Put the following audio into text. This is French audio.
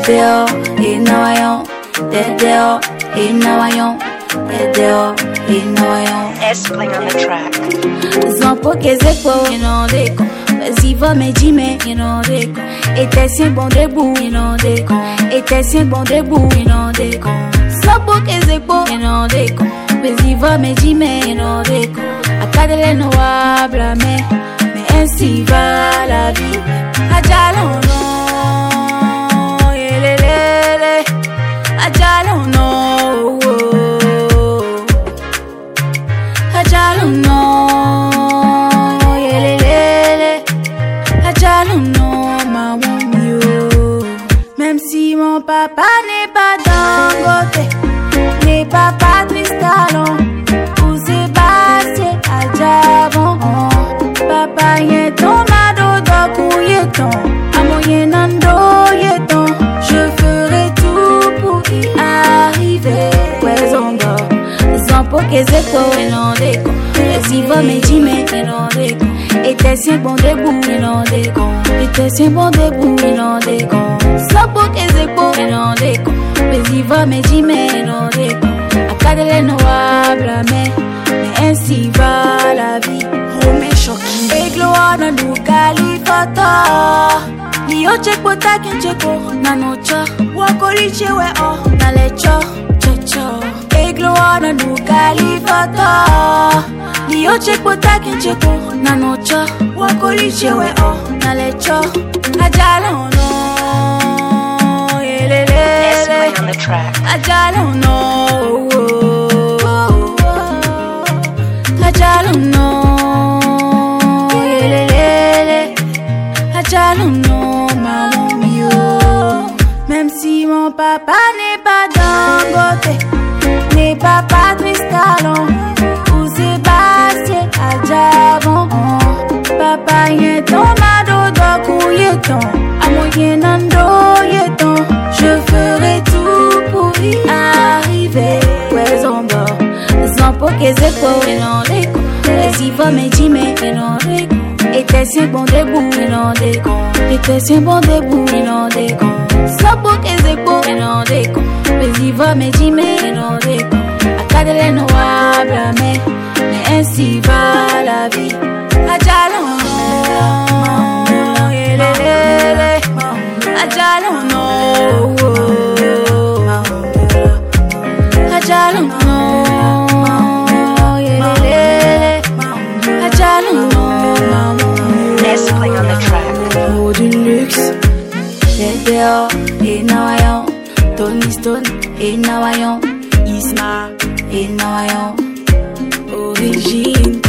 dehors, et nawayon. T'es dehors, et nawayon. T'es dehors, et nawayon. S-Pling on the track. Zampo kezeko, you know they go. Vas-y va me jime, you know they go. Et t'es si bon debout, you know they go. Et t'es si bon debout, you know they go. Zampo kezeko, you know they go. Vas-y va me jime, you know they go. Akadele no wa blâmer, mais ainsi va la vie. Adjalo no, yelelele. Adjalo no, adjalo no, yelelele. Adjalo no, ma womio. Même si mon papa n'est pas Dangote, n'est pas Patrice Talon, ou Sébastien Adjabon. Papa yeton, mado doku yeton, amoyen nando yeton. Je ferai tout pour y arriver. Ouais, zongo, zampo kezeko, et non déco. Vas-y va me jime, et non déco. Et t'es si bon debout, et non déco. Et t'es si bon debout, et non déco. Zampo kezeko, et non déco. Vas-y va me jime, et non déco. Akadele no wa blâmer, mais ainsi va la vie. Et gloire na du kalifata. Ni oche pota kincheko na nocha. Wakoliche we oh na lecho checho. Et gloire na du kalifata. Ni oche pota kincheko na nocha. Wakoliche we oh na lecho. Ajalo no, yelele. S-Pling on the track. Ajalo no, ajalo no. No, ma womio. Même si mon papa n'est pas Dangote, n'est pas Patrice Talon, ou Sébastien Adjabon. Papa yeton, mado doku yeton, amoyen nando yeton. Je ferai tout pour y arriver. Ouais, zombo, zampo kezeko, et non leko. Vas-y va me jime, et non leko. Et t'es si bon debout, et non déco. Et t'es si bon debout, et non déco. Zampo kezeko, et non déco. Vas-y va me jime, et non déco. Akadele no wa blâmer, mais ainsi va la vie. Adjalo no, yelelele. Adjalo no, adjalo no, yelelele. Adjalo no. S-Pling on the track. Oh, du luxe. T'es dehors, et nawayon. Tony Stone, et nawayon. Isma, et nawayon. Origine.